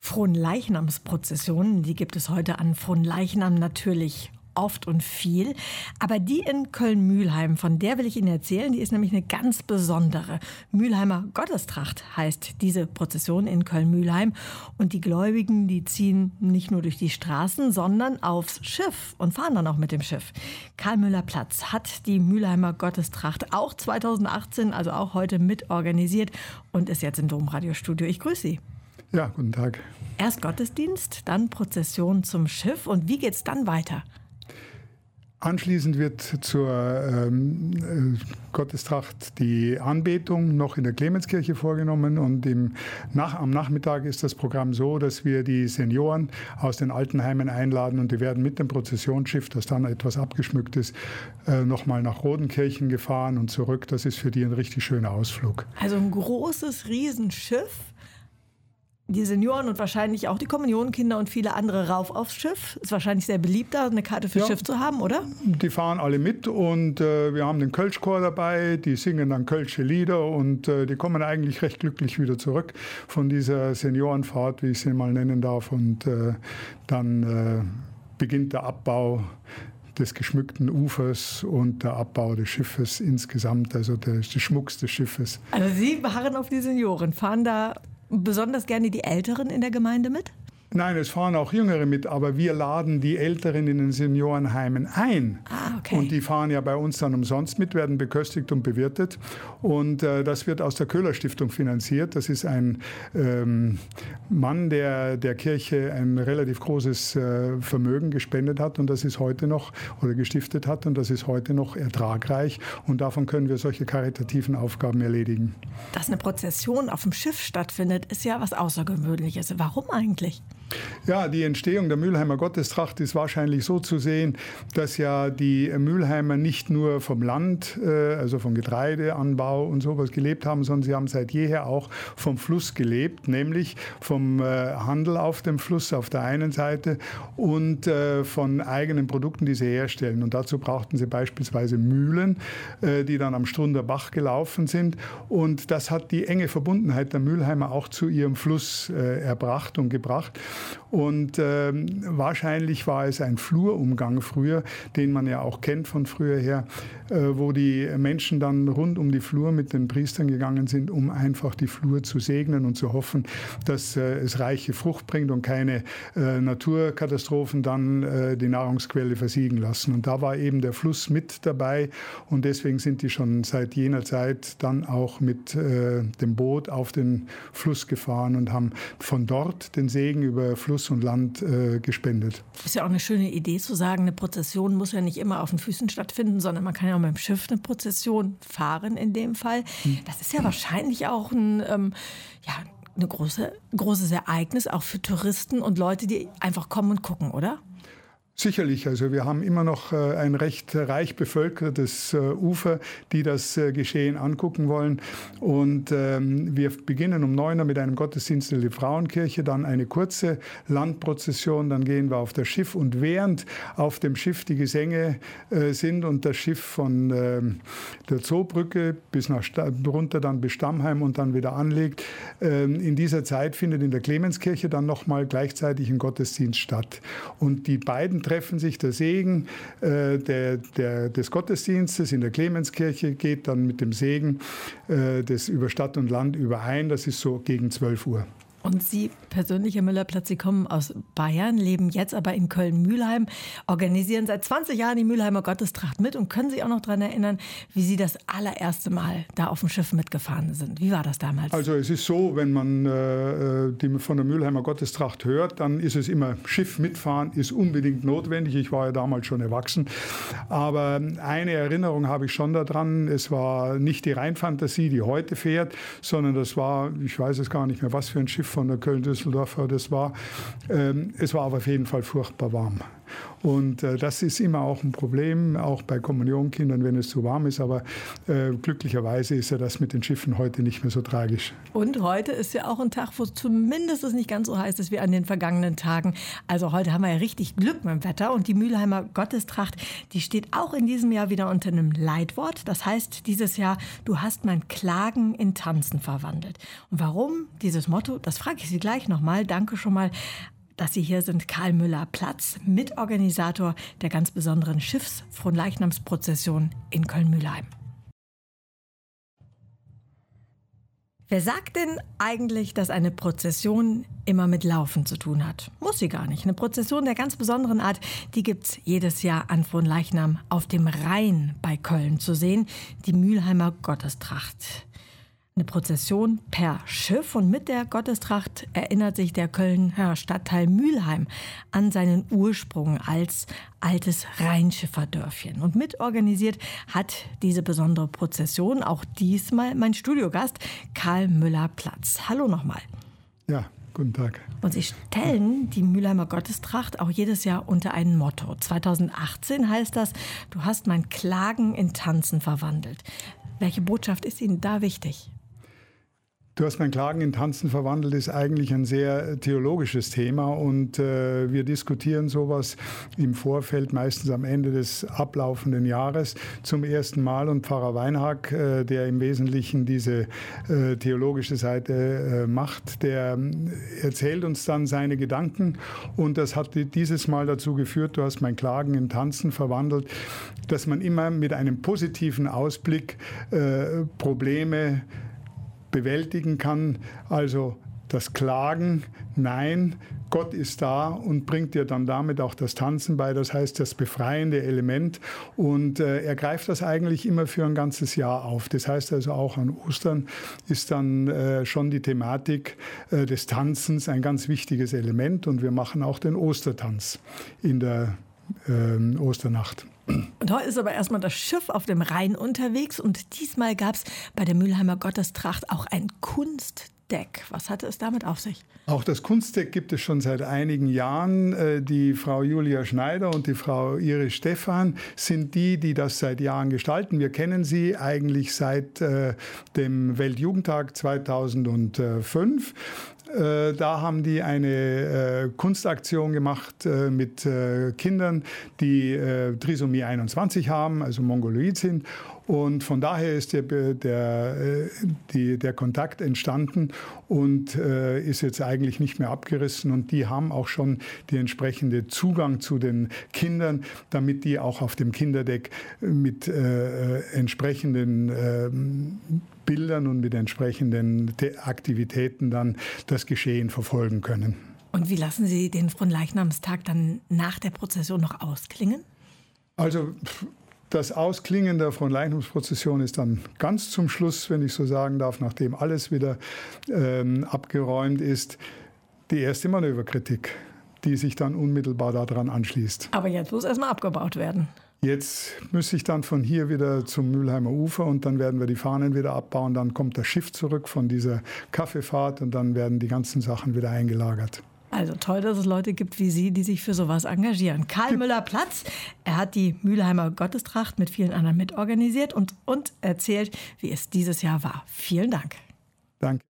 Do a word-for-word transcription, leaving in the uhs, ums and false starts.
Fronleichnamsprozessionen, die gibt es heute an Fronleichnam natürlich oft und viel. Aber die in Köln-Mühlheim, von der will ich Ihnen erzählen, die ist nämlich eine ganz besondere. Mühlheimer Gottestracht heißt diese Prozession in Köln-Mühlheim. Und die Gläubigen, die ziehen nicht nur durch die Straßen, sondern aufs Schiff und fahren dann auch mit dem Schiff. Karl-Müller-Platz hat die Mühlheimer Gottestracht auch zweitausendachtzehn, also auch heute mitorganisiert und ist jetzt im Domradiostudio. Ich grüße Sie. Ja, guten Tag. Erst Gottesdienst, dann Prozession zum Schiff. Und wie geht's dann weiter? Anschließend wird zur ähm, Gottestracht die Anbetung noch in der Clemenzkirche vorgenommen und im Nach- am Nachmittag ist das Programm so, dass wir die Senioren aus den Altenheimen einladen und die werden mit dem Prozessionsschiff, das dann etwas abgeschmückt ist, äh, nochmal nach Rodenkirchen gefahren und zurück. Das ist für die ein richtig schöner Ausflug. Also ein großes Riesenschiff. Die Senioren und wahrscheinlich auch die Kommunionkinder und viele andere rauf aufs Schiff. Ist wahrscheinlich sehr beliebt, da eine Karte fürs ja, Schiff zu haben, oder? Die fahren alle mit und äh, wir haben den Kölschchor dabei, die singen dann kölsche Lieder und äh, die kommen eigentlich recht glücklich wieder zurück von dieser Seniorenfahrt, wie ich sie mal nennen darf. Und äh, dann äh, beginnt der Abbau des geschmückten Ufers und der Abbau des Schiffes insgesamt, also des, des Schmucks des Schiffes. Also Sie beharren auf die Senioren, fahren da besonders gerne die Älteren in der Gemeinde mit? Nein, es fahren auch Jüngere mit, aber wir laden die Älteren in den Seniorenheimen ein. Ah, okay. Und die fahren ja bei uns dann umsonst mit, werden beköstigt und bewirtet. Und äh, das wird aus der Köhler Stiftung finanziert. Das ist ein ähm, Mann, der der Kirche ein relativ großes äh, Vermögen gespendet hat. Und das ist heute noch, oder gestiftet hat, und das ist heute noch ertragreich. Und davon können wir solche karitativen Aufgaben erledigen. Dass eine Prozession auf dem Schiff stattfindet, ist ja was Außergewöhnliches. Warum eigentlich? Ja, die Entstehung der Mühlheimer Gottestracht ist wahrscheinlich so zu sehen, dass ja die Mühlheimer nicht nur vom Land, also vom Getreideanbau und sowas gelebt haben, sondern sie haben seit jeher auch vom Fluss gelebt, nämlich vom Handel auf dem Fluss auf der einen Seite und von eigenen Produkten, die sie herstellen. Und dazu brauchten sie beispielsweise Mühlen, die dann am Strunder Bach gelaufen sind. Und das hat die enge Verbundenheit der Mühlheimer auch zu ihrem Fluss erbracht und gebracht. Und äh, wahrscheinlich war es ein Flurumgang früher, den man ja auch kennt von früher her, äh, wo die Menschen dann rund um die Flur mit den Priestern gegangen sind, um einfach die Flur zu segnen und zu hoffen, dass äh, es reiche Frucht bringt und keine äh, Naturkatastrophen dann äh, die Nahrungsquelle versiegen lassen. Und da war eben der Fluss mit dabei und deswegen sind die schon seit jener Zeit dann auch mit äh, dem Boot auf den Fluss gefahren und haben von dort den Segen über Fluss und Land äh, gespendet. Ist ja auch eine schöne Idee zu sagen, eine Prozession muss ja nicht immer auf den Füßen stattfinden, sondern man kann ja auch mit dem Schiff eine Prozession fahren in dem Fall. Hm. Das ist ja wahrscheinlich auch ein, ähm, ja, eine große, großes Ereignis, auch für Touristen und Leute, die einfach kommen und gucken, oder? Sicherlich, also wir haben immer noch äh, ein recht reich bevölkertes äh, Ufer, die das äh, Geschehen angucken wollen. Und ähm, wir beginnen um neun Uhr mit einem Gottesdienst in der Frauenkirche, dann eine kurze Landprozession, dann gehen wir auf das Schiff. Und während auf dem Schiff die Gesänge äh, sind und das Schiff von äh, der Zoobrücke bis nach runter dann bis Stammheim und dann wieder anlegt, äh, in dieser Zeit findet in der Clemenzkirche dann nochmal gleichzeitig ein Gottesdienst statt. Und die beiden treffen sich, der Segen äh, der, der, des Gottesdienstes in der Clemenzkirche geht dann mit dem Segen äh, des über Stadt und Land überein. Das ist so gegen zwölf Uhr. Und Sie persönlich, Herr Müller-Platz, Sie kommen aus Bayern, leben jetzt aber in Köln-Mühlheim, organisieren seit zwanzig Jahren die Mühlheimer Gottestracht mit und können sich auch noch daran erinnern, wie Sie das allererste Mal da auf dem Schiff mitgefahren sind. Wie war das damals? Also es ist so, wenn man äh, die von der Mühlheimer Gottestracht hört, dann ist es immer, Schiff mitfahren ist unbedingt notwendig. Ich war ja damals schon erwachsen. Aber eine Erinnerung habe ich schon daran, es war nicht die Rheinfantasie, die heute fährt, sondern das war, ich weiß es gar nicht mehr, was für ein Schiff von der Köln-Düsseldorfer das war. Ähm, es war aber auf jeden Fall furchtbar warm. Und äh, das ist immer auch ein Problem, auch bei Kommunionkindern, wenn es zu warm ist. Aber äh, glücklicherweise ist ja das mit den Schiffen heute nicht mehr so tragisch. Und heute ist ja auch ein Tag, wo zumindest es nicht ganz so heiß ist wie an den vergangenen Tagen. Also heute haben wir ja richtig Glück mit dem Wetter. Und die Mülheimer Gottestracht, die steht auch in diesem Jahr wieder unter einem Leitwort. Das heißt dieses Jahr, du hast mein Klagen in Tanzen verwandelt. Und warum dieses Motto, das frage ich Sie gleich nochmal. Danke schon mal, dass Sie hier sind. Karl Müller-Platz, Mitorganisator der ganz besonderen Schiffsfronleichnamsprozession in Köln-Mülheim. Wer sagt denn eigentlich, dass eine Prozession immer mit Laufen zu tun hat? Muss sie gar nicht. Eine Prozession der ganz besonderen Art, die gibt's jedes Jahr an Fronleichnam auf dem Rhein bei Köln zu sehen, die Mülheimer Gottestracht. Eine Prozession per Schiff, und mit der Gottestracht erinnert sich der Kölner Stadtteil Mülheim an seinen Ursprung als altes Rheinschifferdörfchen. Und mitorganisiert hat diese besondere Prozession auch diesmal mein Studiogast Karl Müller-Platz. Hallo nochmal. Ja, guten Tag. Und Sie stellen die Mülheimer Gottestracht auch jedes Jahr unter ein Motto. zweitausendachtzehn heißt das, du hast mein Klagen in Tanzen verwandelt. Welche Botschaft ist Ihnen da wichtig? Du hast mein Klagen in Tanzen verwandelt, ist eigentlich ein sehr theologisches Thema, und äh, wir diskutieren sowas im Vorfeld, meistens am Ende des ablaufenden Jahres zum ersten Mal, und Pfarrer Weinhack, äh, der im Wesentlichen diese äh, theologische Seite äh, macht, der erzählt uns dann seine Gedanken, und das hat dieses Mal dazu geführt, du hast mein Klagen in Tanzen verwandelt, dass man immer mit einem positiven Ausblick äh, Probleme bewältigen kann. Also das Klagen, nein, Gott ist da und bringt dir dann damit auch das Tanzen bei, das heißt das befreiende Element. Und äh, er greift das eigentlich immer für ein ganzes Jahr auf. Das heißt also auch an Ostern ist dann äh, schon die Thematik äh, des Tanzens ein ganz wichtiges Element, und wir machen auch den Ostertanz in der äh, Osternacht. Und heute ist aber erstmal das Schiff auf dem Rhein unterwegs, und diesmal gab es bei der Mülheimer Gottestracht auch ein Kunstdeck. Was hatte es damit auf sich? Auch das Kunstdeck gibt es schon seit einigen Jahren. Die Frau Julia Schneider und die Frau Iris Stephan sind die, die das seit Jahren gestalten. Wir kennen sie eigentlich seit äh, dem Weltjugendtag zweitausendfünf. Äh, da haben die eine äh, Kunstaktion gemacht äh, mit äh, Kindern, die äh, Trisomie einundzwanzig haben, also mongoloid sind. Und von daher ist der, der, die, der Kontakt entstanden und äh, ist jetzt eigentlich nicht mehr abgerissen. Und die haben auch schon den entsprechenden Zugang zu den Kindern, damit die auch auf dem Kinderdeck mit äh, entsprechenden äh, Bildern und mit entsprechenden Aktivitäten dann das Geschehen verfolgen können. Und wie lassen Sie den Fronleichnamstag dann nach der Prozession noch ausklingen? Also das Ausklingen der Fronleichnamsprozession ist dann ganz zum Schluss, wenn ich so sagen darf, nachdem alles wieder ähm, abgeräumt ist, die erste Manöverkritik, die sich dann unmittelbar daran anschließt. Aber jetzt muss erstmal abgebaut werden. Jetzt muss ich dann von hier wieder zum Mülheimer Ufer, und dann werden wir die Fahnen wieder abbauen. Dann kommt das Schiff zurück von dieser Kaffeefahrt, und dann werden die ganzen Sachen wieder eingelagert. Also toll, dass es Leute gibt wie Sie, die sich für sowas engagieren. Karl Müller-Platz, er hat die Mülheimer Gottestracht mit vielen anderen mitorganisiert und, und erzählt, wie es dieses Jahr war. Vielen Dank. Danke.